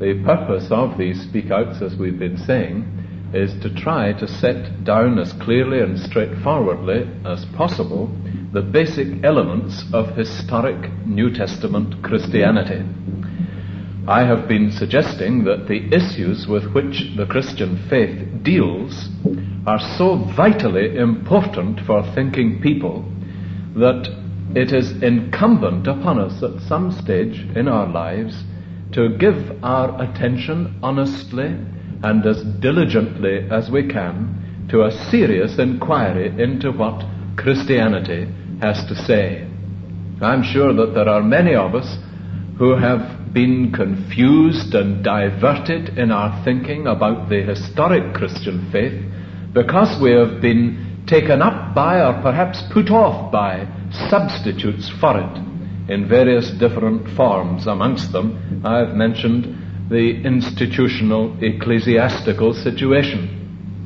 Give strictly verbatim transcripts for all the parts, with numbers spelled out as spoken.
The purpose of these speak-outs, as we've been saying, is to try to set down as clearly and straightforwardly as possible the basic elements of historic New Testament Christianity. I have been suggesting that the issues with which the Christian faith deals are so vitally important for thinking people that it is incumbent upon us at some stage in our lives to give our attention honestly and as diligently as we can to a serious inquiry into what Christianity has to say. I'm sure that there are many of us who have been confused and diverted in our thinking about the historic Christian faith because we have been taken up by or perhaps put off by substitutes for it in various different forms. Amongst them, I have mentioned the institutional ecclesiastical situation.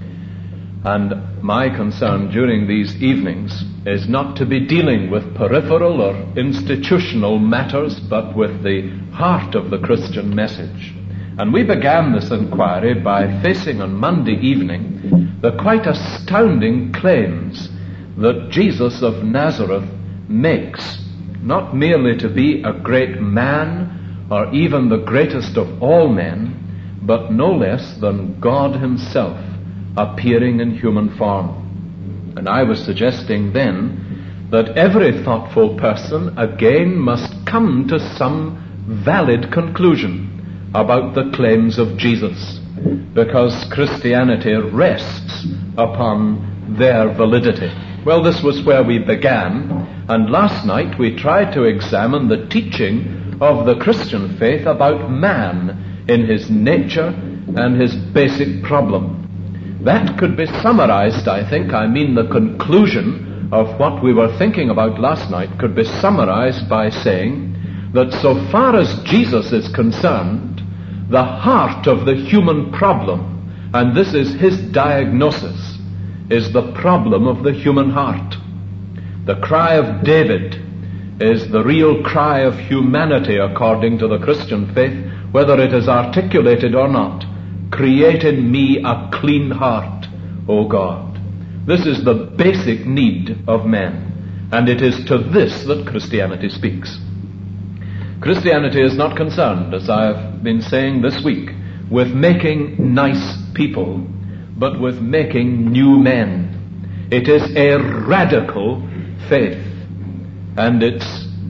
And my concern during these evenings is not to be dealing with peripheral or institutional matters, but with the heart of the Christian message. And we began this inquiry by facing on Monday evening the quite astounding claims that Jesus of Nazareth makes, not merely to be a great man or even the greatest of all men, but no less than God himself appearing in human form. And I was suggesting then that every thoughtful person again must come to some valid conclusion about the claims of Jesus, because Christianity rests upon their validity. Well, this was where we began, and last night we tried to examine the teaching of the Christian faith about man in his nature and his basic problem. That could be summarized, I think, I mean the conclusion of what we were thinking about last night could be summarized by saying that so far as Jesus is concerned, the heart of the human problem, and this is his diagnosis, is the problem of the human heart. The cry of David is the real cry of humanity according to the Christian faith, whether it is articulated or not. Create in me a clean heart, O God. This is the basic need of men, and it is to this that Christianity speaks. Christianity is not concerned, as I have been saying this week, with making nice people, but with making new men. It is a radical faith, and its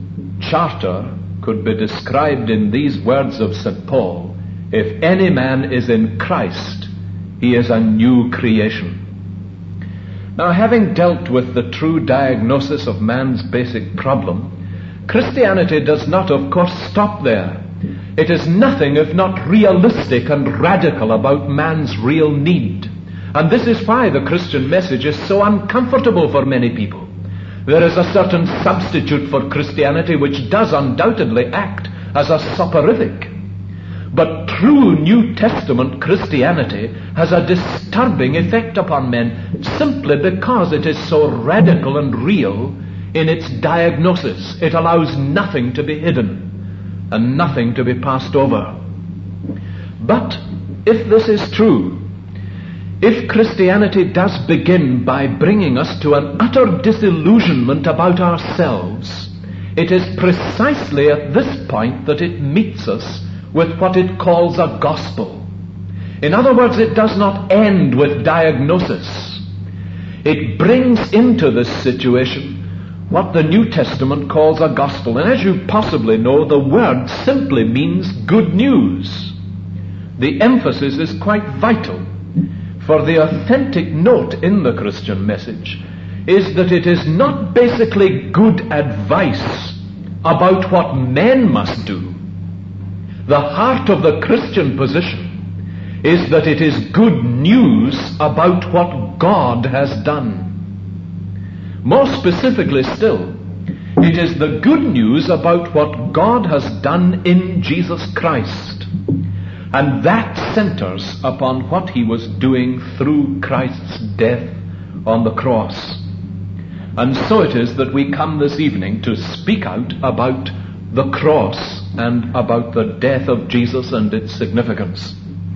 charter could be described in these words of Saint Paul: if any man is in Christ, he is a new creation. Now, having dealt with the true diagnosis of man's basic problem, Christianity does not, of course, stop there. It is nothing if not realistic and radical about man's real need. And this is why the Christian message is so uncomfortable for many people. There is a certain substitute for Christianity which does undoubtedly act as a soporific. But true New Testament Christianity has a disturbing effect upon men simply because it is so radical and real in its diagnosis. It allows nothing to be hidden and nothing to be passed over. But if this is true, if Christianity does begin by bringing us to an utter disillusionment about ourselves, it is precisely at this point that it meets us with what it calls a gospel. In other words, it does not end with diagnosis. It brings into this situation what the New Testament calls a gospel. And as you possibly know, the word simply means good news. The emphasis is quite vital, for the authentic note in the Christian message is that it is not basically good advice about what men must do. The heart of the Christian position is that it is good news about what God has done. More specifically still, it is the good news about what God has done in Jesus Christ. And that centers upon what he was doing through Christ's death on the cross. And so it is that we come this evening to speak out about the cross and about the death of Jesus and its significance.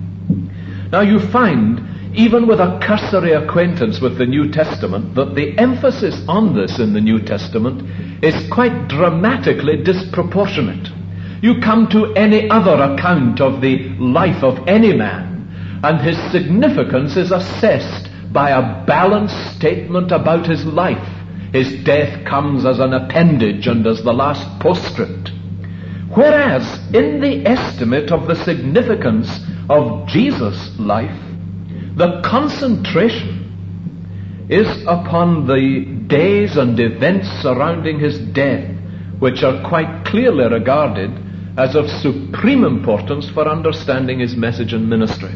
Now you find, even with a cursory acquaintance with the New Testament, that the emphasis on this in the New Testament is quite dramatically disproportionate. You come to any other account of the life of any man, and his significance is assessed by a balanced statement about his life. His death comes as an appendage and as the last postscript. Whereas, in the estimate of the significance of Jesus' life, the concentration is upon the days and events surrounding his death, which are quite clearly regarded as of supreme importance for understanding his message and ministry.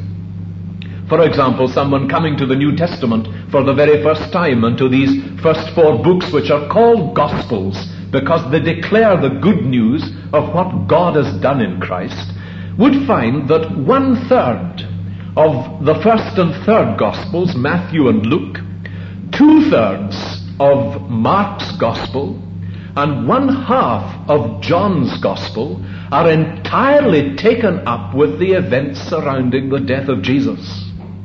For example, someone coming to the New Testament for the very first time and to these first four books, which are called Gospels because they declare the good news of what God has done in Christ, would find that one-third of the first and third Gospels, Matthew and Luke, two-thirds of Mark's Gospel, and one-half of John's Gospel are entirely taken up with the events surrounding the death of Jesus.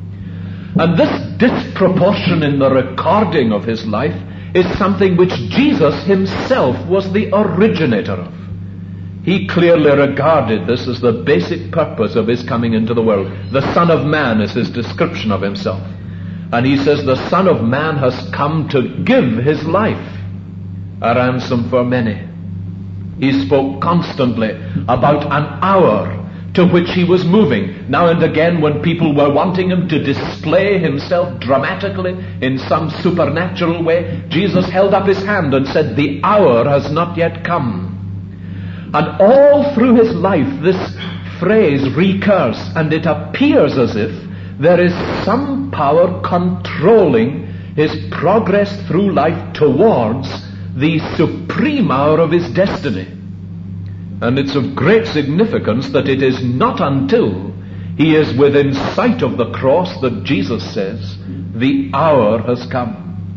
And this disproportion in the recording of his life is something which Jesus himself was the originator of. He clearly regarded this as the basic purpose of his coming into the world. The Son of Man is his description of himself. And he says the Son of Man has come to give his life a ransom for many. He spoke constantly about an hour to which he was moving. Now and again, when people were wanting him to display himself dramatically in some supernatural way, Jesus held up his hand and said, "The hour has not yet come." And all through his life, this phrase recurs, and it appears as if there is some power controlling his progress through life towards the supreme hour of his destiny. And it's of great significance that it is not until he is within sight of the cross that Jesus says, "The hour has come."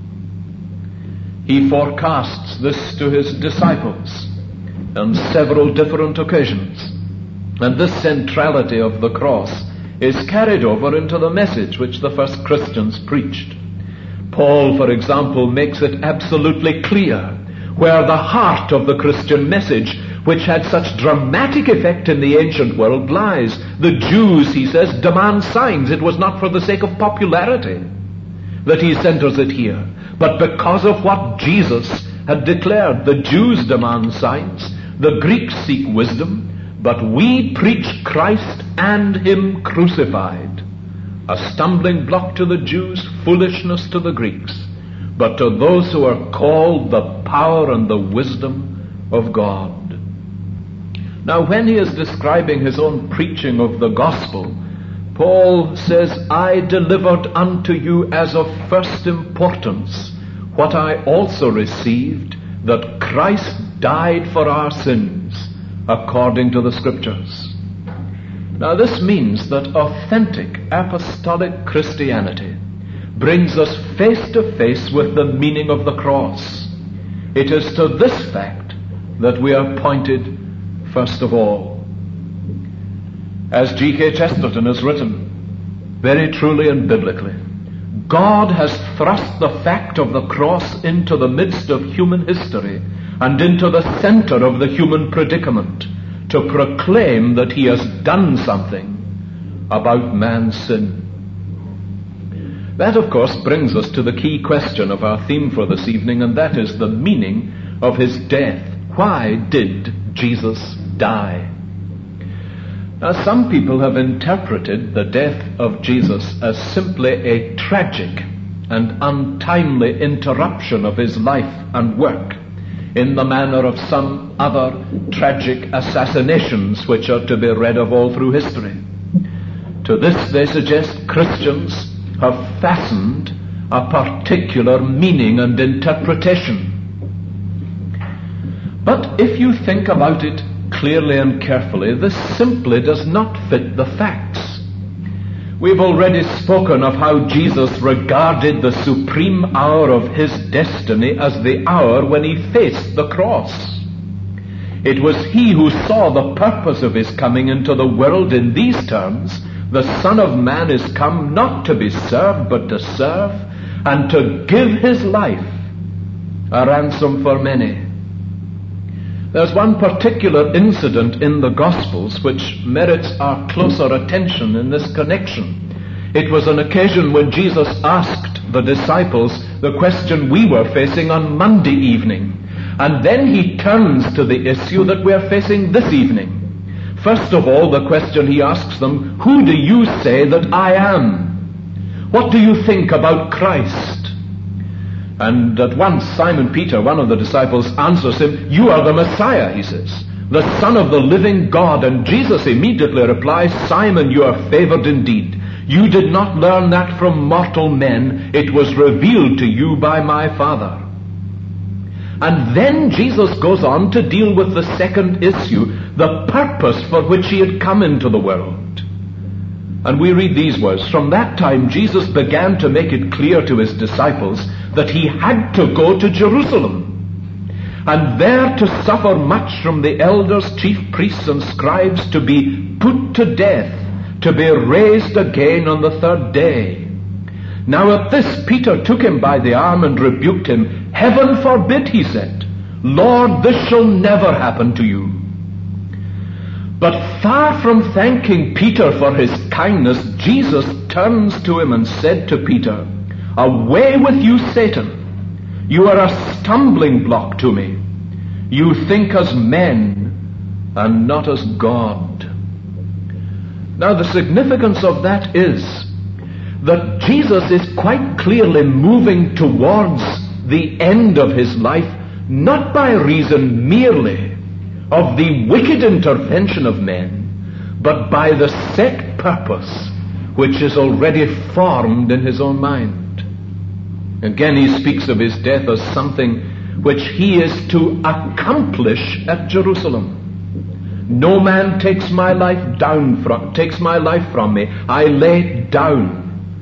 He forecasts this to his disciples on several different occasions. And this centrality of the cross is carried over into the message which the first Christians preached. Paul, for example, makes it absolutely clear where the heart of the Christian message, which had such dramatic effect in the ancient world, lies. The Jews, he says, demand signs. It was not for the sake of popularity that he centers it here, but because of what Jesus had declared. The Jews demand signs, the Greeks seek wisdom, but we preach Christ and him crucified, a stumbling block to the Jews, foolishness to the Greeks, but to those who are called the power and the wisdom of God. Now, when he is describing his own preaching of the gospel, Paul says, "I delivered unto you as of first importance what I also received, that Christ died for our sins according to the Scriptures." Now, this means that authentic apostolic Christianity brings us face to face with the meaning of the cross. It is to this fact that we are pointed first of all. As G K Chesterton has written, very truly and biblically, God has thrust the fact of the cross into the midst of human history and into the center of the human predicament to proclaim that he has done something about man's sin. That, of course, brings us to the key question of our theme for this evening, and that is the meaning of his death. Why did Jesus die? Now, some people have interpreted the death of Jesus as simply a tragic and untimely interruption of his life and work, in the manner of some other tragic assassinations which are to be read of all through history. To this, they suggest, Christians have fastened a particular meaning and interpretation. But if you think about it clearly and carefully, this simply does not fit the facts. We've already spoken of how Jesus regarded the supreme hour of his destiny as the hour when he faced the cross. It was he who saw the purpose of his coming into the world in these terms: the Son of Man is come not to be served, but to serve, and to give his life a ransom for many. There's one particular incident in the Gospels which merits our closer attention in this connection. It was an occasion when Jesus asked the disciples the question we were facing on Monday evening. And then he turns to the issue that we're facing this evening. First of all, the question he asks them: who do you say that I am? What do you think about Christ? And at once Simon Peter, one of the disciples, answers him, "You are the Messiah," he says, "the Son of the living God." And Jesus immediately replies, "Simon, you are favored indeed. You did not learn that from mortal men. It was revealed to you by my Father." And then Jesus goes on to deal with the second issue, the purpose for which he had come into the world. And we read these words: "From that time Jesus began to make it clear to his disciples that he had to go to Jerusalem, and there to suffer much from the elders, chief priests, and scribes, to be put to death, to be raised again on the third day." Now at this Peter took him by the arm and rebuked him. "Heaven forbid," he said. "Lord, this shall never happen to you." But far from thanking Peter for his kindness, Jesus turns to him and said to Peter, "Away with you, Satan. You are a stumbling block to me. You think as men and not as God." Now the significance of that is that Jesus is quite clearly moving towards the end of his life, not by reason merely of the wicked intervention of men, but by the set purpose which is already formed in his own mind. Again, he speaks of his death as something which he is to accomplish at Jerusalem. "No man takes my life down from, takes my life from me. I lay it down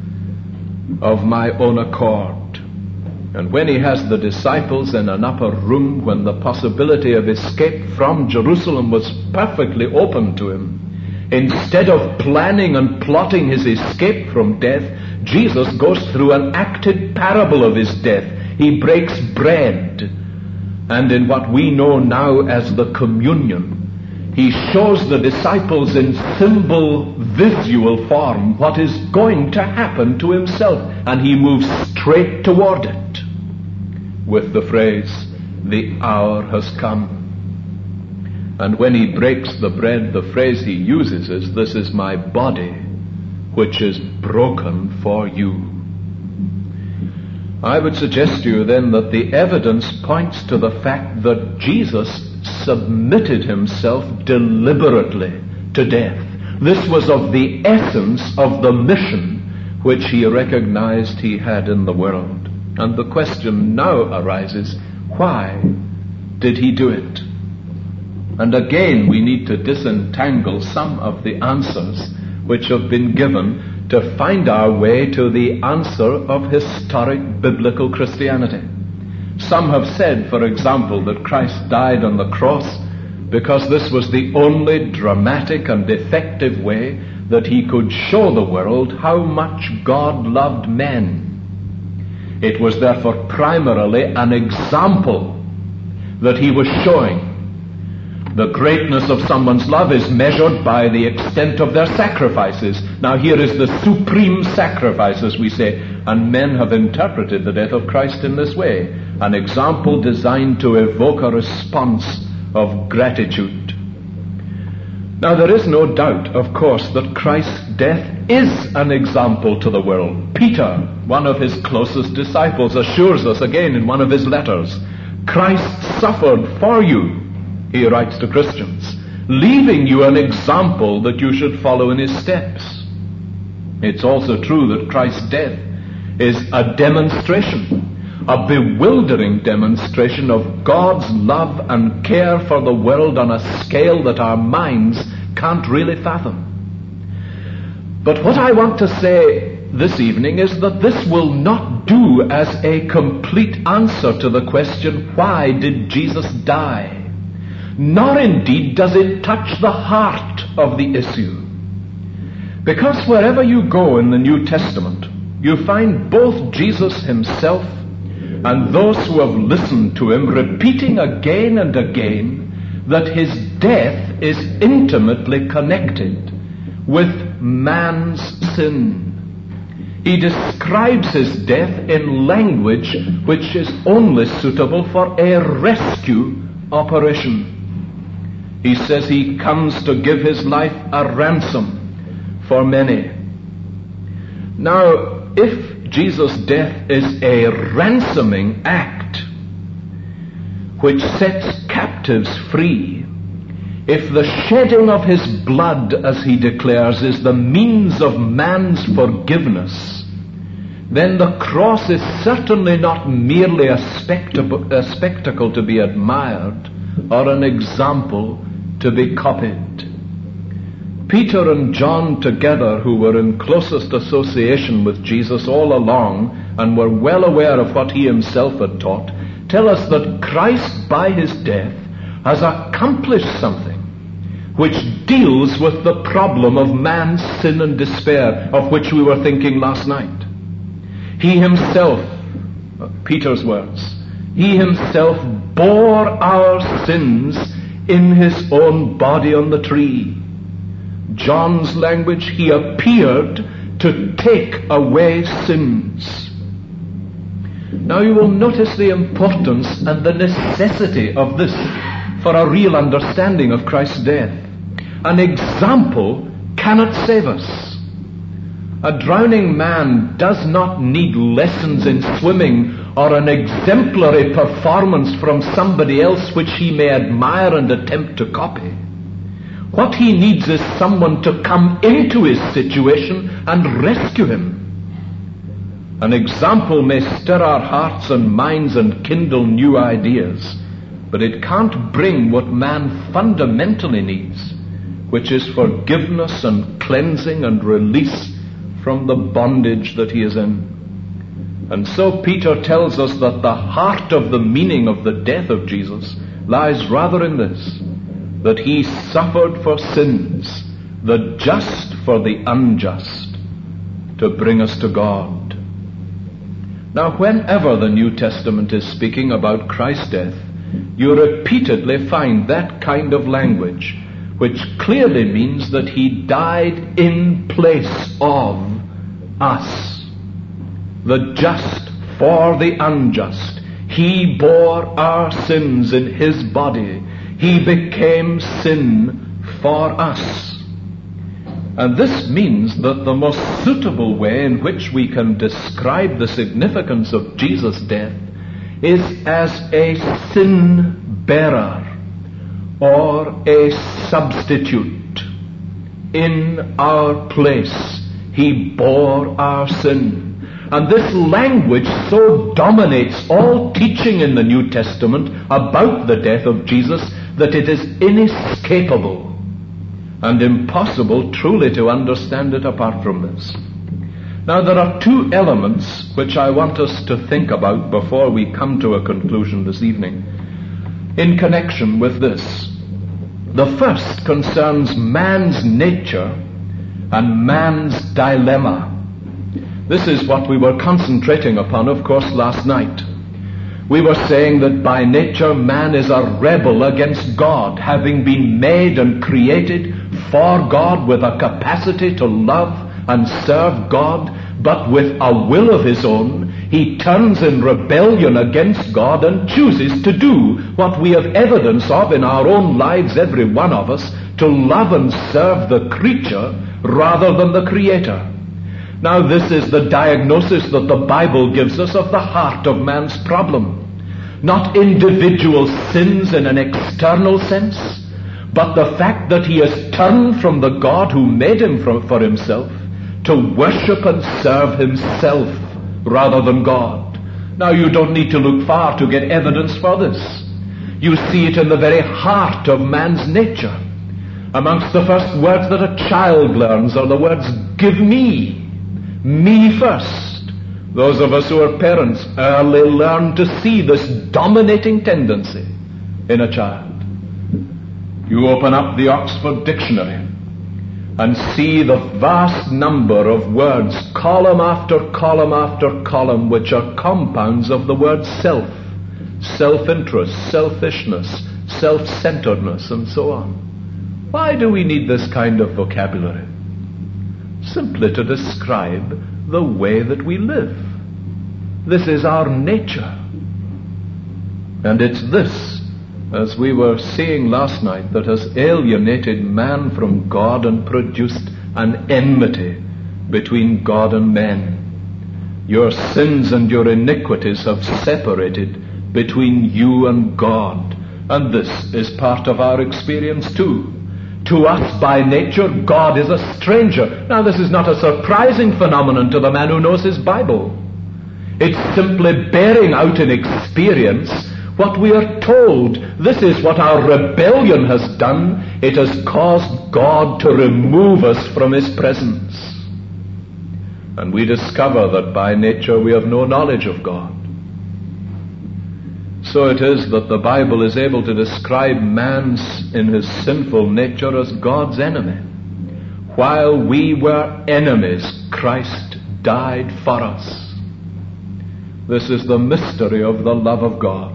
of my own accord." And when he has the disciples in an upper room, when the possibility of escape from Jerusalem was perfectly open to him, instead of planning and plotting his escape from death, Jesus goes through an acted parable of his death. He breaks bread, and in what we know now as the communion, he shows the disciples in symbol, visual form, what is going to happen to himself, and he moves straight toward it with the phrase, "The hour has come." And when he breaks the bread, the phrase he uses is, "This is my body, which is broken for you." I would suggest to you then that the evidence points to the fact that Jesus submitted himself deliberately to death. This was of the essence of the mission which he recognized he had in the world. And the question now arises, why did he do it? And again, we need to disentangle some of the answers which have been given to find our way to the answer of historic biblical Christianity. Some have said, for example, that Christ died on the cross because this was the only dramatic and effective way that he could show the world how much God loved men. It was therefore primarily an example that he was showing. The greatness of someone's love is measured by the extent of their sacrifices. Now here is the supreme sacrifice, as we say, and men have interpreted the death of Christ in this way. An example designed to evoke a response of gratitude. Now there is no doubt, of course, that Christ's death is an example to the world. Peter, one of his closest disciples, assures us again in one of his letters, "Christ suffered for you," he writes to Christians, "leaving you an example that you should follow in his steps." It's also true that Christ's death is a demonstration, a bewildering demonstration of God's love and care for the world on a scale that our minds can't really fathom. But what I want to say this evening is that this will not do as a complete answer to the question, why did Jesus die? nor indeed does it touch the heart of the issue. Because wherever you go in the New Testament, you find both Jesus himself and those who have listened to him repeating again and again that his death is intimately connected with man's sin. He describes his death in language which is only suitable for a rescue operation. He says he comes to give his life a ransom for many. Now, if Jesus' death is a ransoming act which sets captives free, if the shedding of his blood, as he declares, is the means of man's forgiveness, then the cross is certainly not merely a spectacle, a spectacle to be admired or an example to be copied. Peter and John together, who were in closest association with Jesus all along and were well aware of what he himself had taught, tell us that Christ, by his death, has accomplished something which deals with the problem of man's sin and despair, of which we were thinking last night. He himself, Peter's words, he himself bore our sins in his own body on the tree. John's language, he appeared to take away sins. Now you will notice the importance and the necessity of this for a real understanding of Christ's death. An example cannot save us. A drowning man does not need lessons in swimming or an exemplary performance from somebody else which he may admire and attempt to copy. What he needs is someone to come into his situation and rescue him. An example may stir our hearts and minds and kindle new ideas, but it can't bring what man fundamentally needs, which is forgiveness and cleansing and release from the bondage that he is in. And so Peter tells us that the heart of the meaning of the death of Jesus lies rather in this, that he suffered for sins, the just for the unjust, to bring us to God. Now, whenever the New Testament is speaking about Christ's death, you repeatedly find that kind of language, which clearly means that he died in place of us, the just for the unjust. He bore our sins in his body. He became sin for us. And this means that the most suitable way in which we can describe the significance of Jesus' death is as a sin bearer or a substitute. In our place, he bore our sin. And this language so dominates all teaching in the New Testament about the death of Jesus that it is inescapable and impossible truly to understand it apart from this. Now, there are two elements which I want us to think about before we come to a conclusion this evening in connection with this. The first concerns man's nature and man's dilemma. This is what we were concentrating upon, of course, last night. We were saying that by nature man is a rebel against God, having been made and created for God with a capacity to love and serve God, but with a will of his own, he turns in rebellion against God and chooses to do what we have evidence of in our own lives, every one of us, to love and serve the creature rather than the Creator. Now, this is the diagnosis that the Bible gives us of the heart of man's problem. Not individual sins in an external sense, but the fact that he has turned from the God who made him for himself to worship and serve himself rather than God. Now, you don't need to look far to get evidence for this. You see it in the very heart of man's nature. Amongst the first words that a child learns are the words, "Give me." Me first. Those of us who are parents early learn to see this dominating tendency in a child. You open up the Oxford Dictionary and see the vast number of words, column after column after column, which are compounds of the word self, self-interest, selfishness, self-centeredness, and so on. Why do we need this kind of vocabulary? Simply to describe the way that we live. This is our nature. And it's this, as we were seeing last night, that has alienated man from God and produced an enmity between God and men. Your sins and your iniquities have separated between you and God. And this is part of our experience too. To us, by nature, God is a stranger. Now, this is not a surprising phenomenon to the man who knows his Bible. It's simply bearing out in experience what we are told. This is what our rebellion has done. It has caused God to remove us from His presence. And we discover that by nature we have no knowledge of God. So it is that the Bible is able to describe man in his sinful nature as God's enemy. While we were enemies, Christ died for us. This is the mystery of the love of God.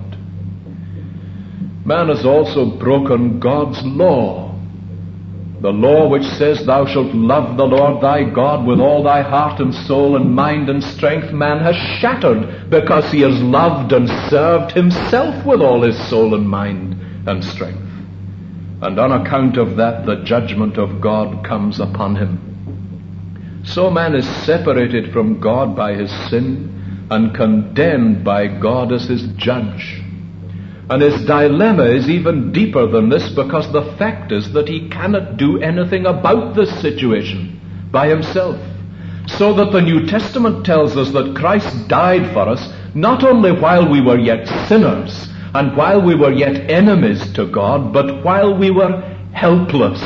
Man has also broken God's law. The law which says, thou shalt love the Lord thy God with all thy heart and soul and mind and strength, man has shattered because he has loved and served himself with all his soul and mind and strength. And on account of that, the judgment of God comes upon him. So man is separated from God by his sin and condemned by God as his judge. And his dilemma is even deeper than this, because the fact is that he cannot do anything about this situation by himself. So that the New Testament tells us that Christ died for us not only while we were yet sinners and while we were yet enemies to God, but while we were helpless.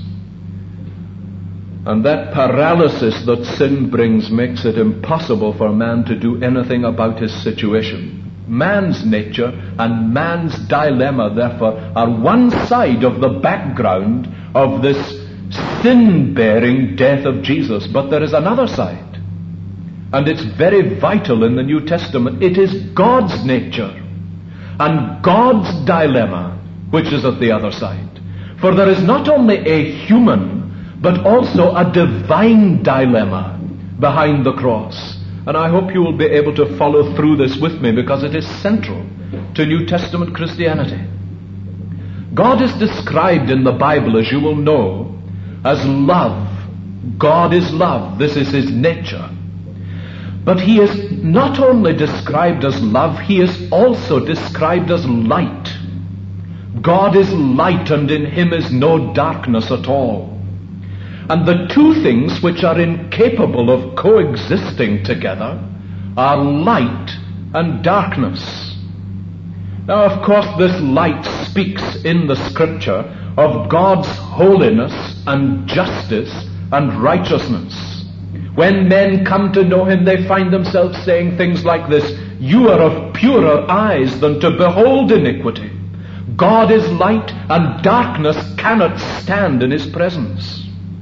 And that paralysis that sin brings makes it impossible for man to do anything about his situation. Man's nature and man's dilemma, therefore, are one side of the background of this sin-bearing death of Jesus. But there is another side, and it's very vital in the New Testament. It is God's nature and God's dilemma which is at the other side. For there is not only a human, but also a divine dilemma behind the cross. And I hope you will be able to follow through this with me, because it is central to New Testament Christianity. God is described in the Bible, as you will know, as love. God is love. This is His nature. But He is not only described as love, He is also described as light. God is light, and in Him is no darkness at all. And the two things which are incapable of coexisting together are light and darkness. Now, of course, this light speaks in the Scripture of God's holiness and justice and righteousness. When men come to know Him, they find themselves saying things like this: you are of purer eyes than to behold iniquity. God is light, and darkness cannot stand in His presence.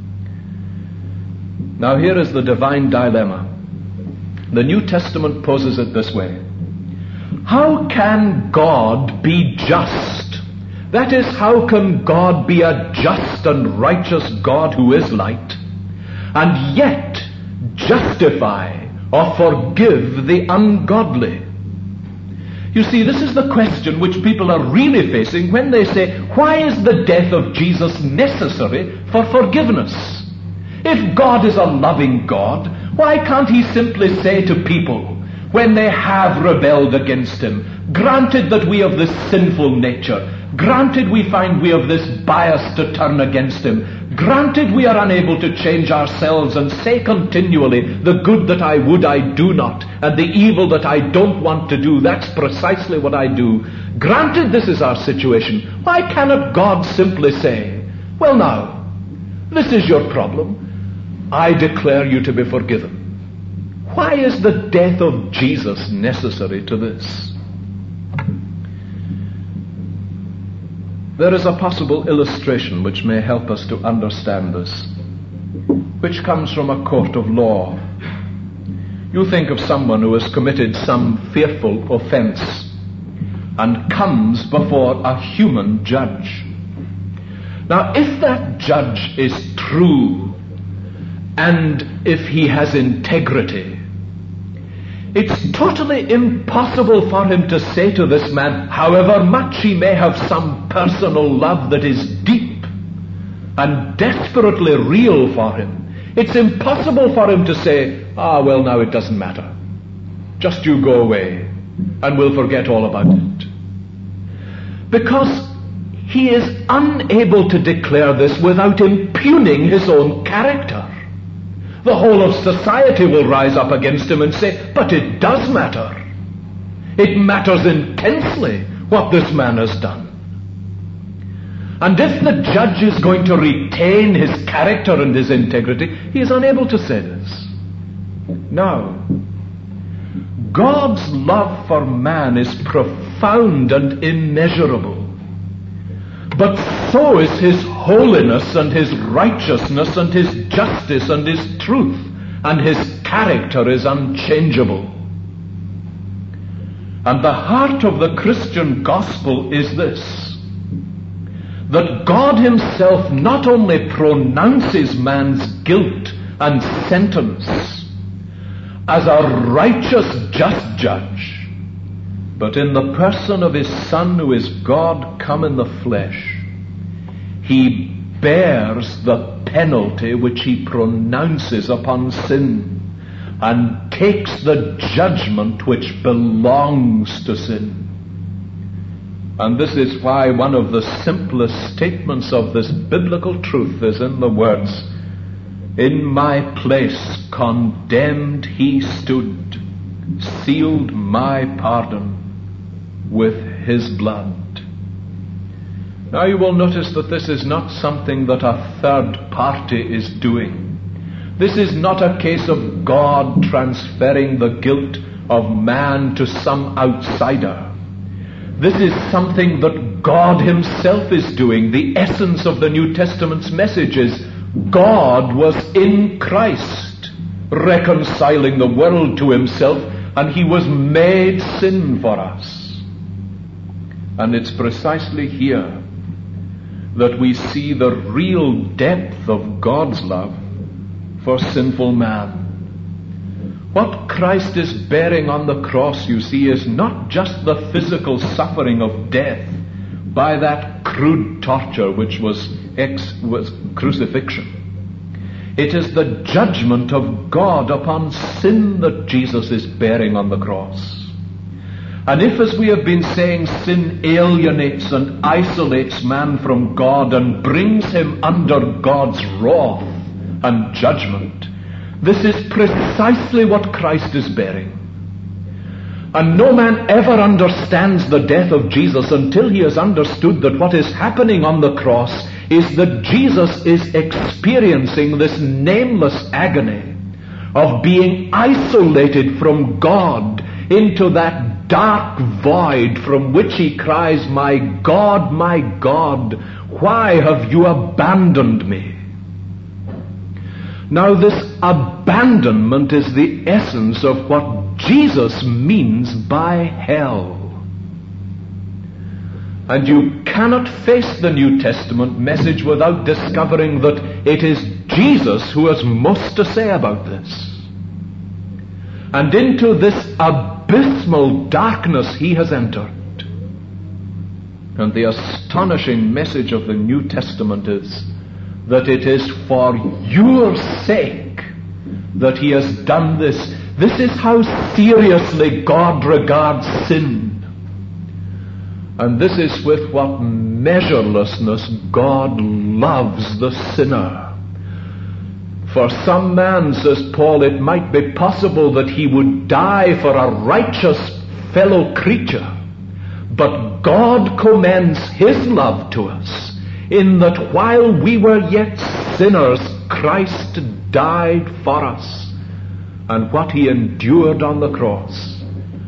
Now here is the divine dilemma. The New Testament poses it this way: how can God be just? That is, how can God be a just and righteous God who is light, and yet justify or forgive the ungodly? You see, this is the question which people are really facing when they say, why is the death of Jesus necessary for forgiveness? If God is a loving God, why can't He simply say to people, when they have rebelled against Him, granted that we have this sinful nature, granted we find we have this bias to turn against Him, granted we are unable to change ourselves and say continually, the good that I would I do not, and the evil that I don't want to do, that's precisely what I do. Granted this is our situation, why cannot God simply say, well now, this is your problem. I declare you to be forgiven. Why is the death of Jesus necessary to this? There is a possible illustration which may help us to understand this, which comes from a court of law. You think of someone who has committed some fearful offense and comes before a human judge. Now, if that judge is true and if he has integrity, it's totally impossible for him to say to this man, however much he may have some personal love that is deep and desperately real for him, it's impossible for him to say, ah, well, now it doesn't matter. Just you go away and we'll forget all about it. Because he is unable to declare this without impugning his own character. The whole of society will rise up against him and say, but it does matter. It matters intensely what this man has done. And if the judge is going to retain his character and his integrity, he is unable to say this. Now, God's love for man is profound and immeasurable. But so is his holiness and his righteousness and his justice and his truth, and his character is unchangeable. And the heart of the Christian gospel is this, that God himself not only pronounces man's guilt and sentence as a righteous, just judge, but in the person of his Son, who is God come in the flesh, he bears the penalty which he pronounces upon sin and takes the judgment which belongs to sin. And this is why one of the simplest statements of this biblical truth is in the words, in my place condemned he stood, sealed my pardon with his blood. Now you will notice that this is not something that a third party is doing. This is not a case of God transferring the guilt of man to some outsider. This is something that God himself is doing. The essence of the New Testament's message is God was in Christ, reconciling the world to himself, and he was made sin for us. And it's precisely here that we see the real depth of God's love for sinful man. What Christ is bearing on the cross, you see, is not just the physical suffering of death by that crude torture which was, ex- was crucifixion. It is the judgment of God upon sin that Jesus is bearing on the cross. And if, as we have been saying, sin alienates and isolates man from God and brings him under God's wrath and judgment, this is precisely what Christ is bearing. And no man ever understands the death of Jesus until he has understood that what is happening on the cross is that Jesus is experiencing this nameless agony of being isolated from God into that dark void from which he cries, my God, my God, why have you abandoned me? Now this abandonment is the essence of what Jesus means by hell. And you cannot face the New Testament message without discovering that it is Jesus who has most to say about this. And into this abysmal darkness he has entered. And the astonishing message of the New Testament is that it is for your sake that he has done this. This is how seriously God regards sin. And this is with what measurelessness God loves the sinner. For some man, says Paul, it might be possible that he would die for a righteous fellow creature. But God commends his love to us in that while we were yet sinners, Christ died for us. And what he endured on the cross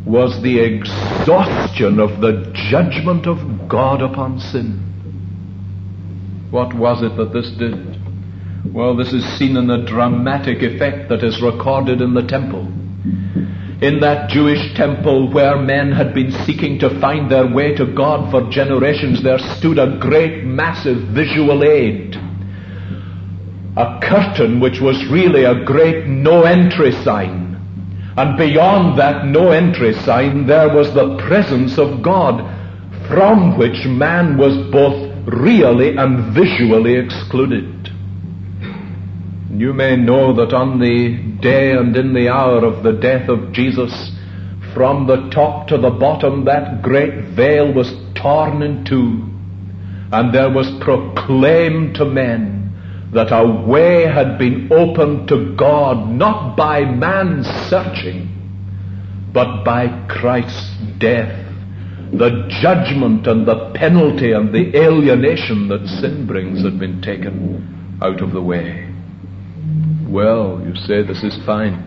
was the exhaustion of the judgment of God upon sin. What was it that this did? Well, this is seen in the dramatic effect that is recorded in the temple. In that Jewish temple where men had been seeking to find their way to God for generations, there stood a great, massive visual aid. A curtain which was really a great no-entry sign. And beyond that no-entry sign, there was the presence of God, from which man was both really and visually excluded. You may know that on the day and in the hour of the death of Jesus, from the top to the bottom, that great veil was torn in two, and there was proclaimed to men that a way had been opened to God, not by man's searching, but by Christ's death, the judgment and the penalty and the alienation that sin brings had been taken out of the way. Well, you say this is fine.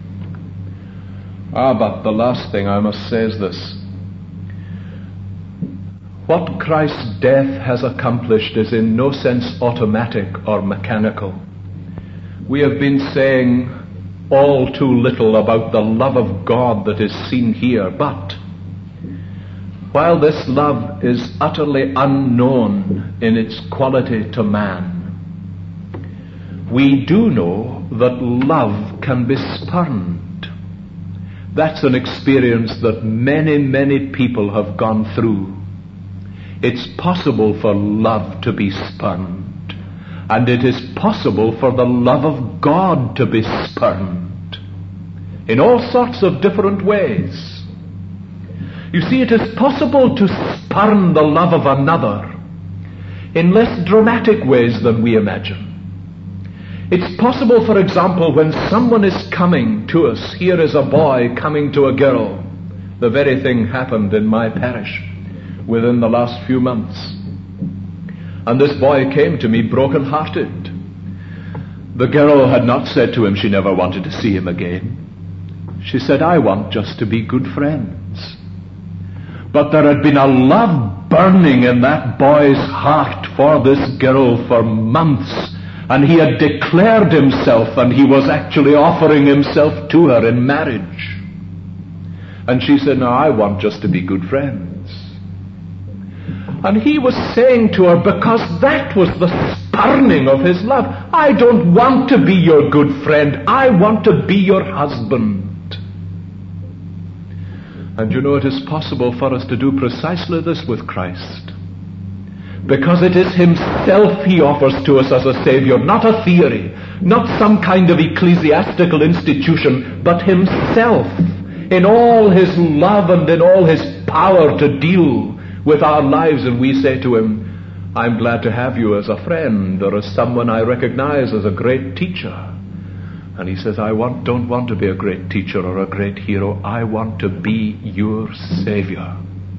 Ah, but the last thing I must say is this. What Christ's death has accomplished is in no sense automatic or mechanical. We have been saying all too little about the love of God that is seen here, but while this love is utterly unknown in its quality to man, we do know that love can be spurned. That's an experience that many, many people have gone through. It's possible for love to be spurned, and it is possible for the love of God to be spurned in all sorts of different ways. You see, it is possible to spurn the love of another in less dramatic ways than we imagine. It's possible, for example, when someone is coming to us. Here is a boy coming to a girl. The very thing happened in my parish within the last few months. And this boy came to me broken-hearted. The girl had not said to him she never wanted to see him again. She said, I want just to be good friends. But there had been a love burning in that boy's heart for this girl for months. And he had declared himself, and he was actually offering himself to her in marriage. And she said, no, I want just to be good friends. And he was saying to her, because that was the spurning of his love, I don't want to be your good friend, I want to be your husband. And you know, it is possible for us to do precisely this with Christ. Because it is himself he offers to us as a Savior, not a theory, not some kind of ecclesiastical institution, but himself in all his love and in all his power to deal with our lives. And we say to him, I'm glad to have you as a friend or as someone I recognize as a great teacher. And he says, I want, don't want to be a great teacher or a great hero. I want to be your Savior.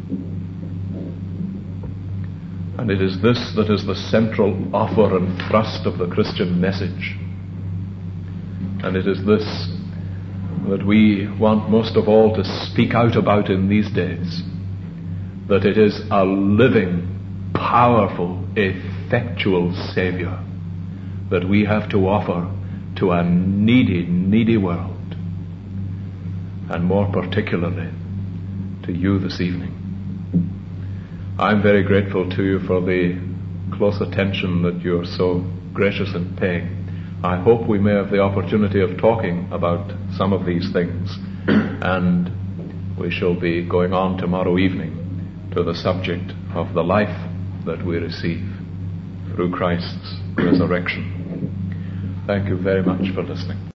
And it is this that is the central offer and thrust of the Christian message. And it is this that we want most of all to speak out about in these days. That it is a living, powerful, effectual Savior that we have to offer to a needy, needy world. And more particularly to you this evening. I'm very grateful to you for the close attention that you're so gracious in paying. I hope we may have the opportunity of talking about some of these things, and we shall be going on tomorrow evening to the subject of the life that we receive through Christ's resurrection. Thank you very much for listening.